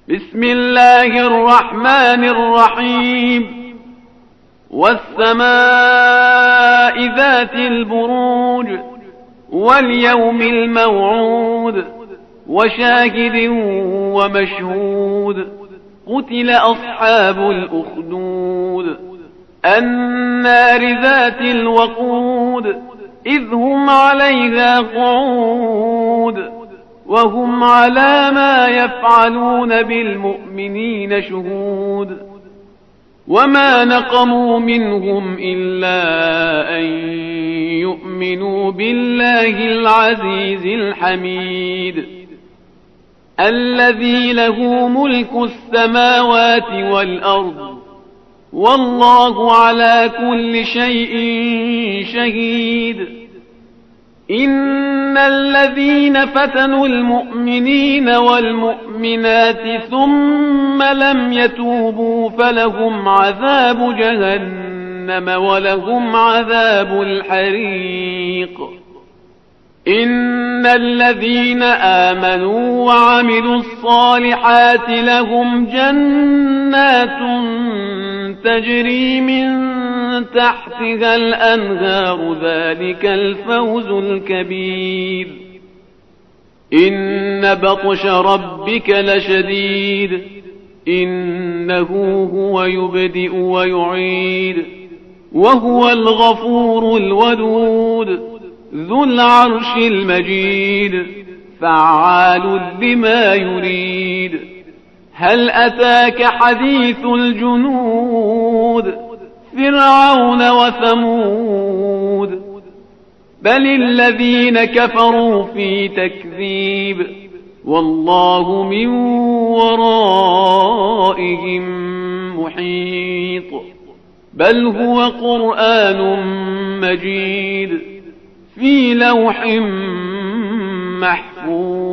بسم الله الرحمن الرحيم والسماء ذات البروج واليوم الموعود وشاهد ومشهود قتل أصحاب الأخدود النار ذات الوقود إذ هم عليها قعود وهم على ما يفعلون بالمؤمنين شهود وما نقموا منهم إلا أن يؤمنوا بالله العزيز الحميد الذي له ملك السماوات والأرض والله على كل شيء شهيد إن الذين فتنوا المؤمنين والمؤمنات ثم لم يتوبوا فلهم عذاب جهنم ولهم عذاب الحريق إن الذين آمنوا وعملوا الصالحات لهم جنات تجري من تحتها الأنهار ذلك الفوز الكبير إن بطش ربك لشديد إنه هو يبدئ ويعيد وهو الغفور الودود ذو العرش المجيد فعال لما يريد هل أتاك حديث الجنود فرعون وثمود بل الذين كفروا في تكذيب والله من ورائهم محيط بل هو قرآن مجيد في لوح محفوظ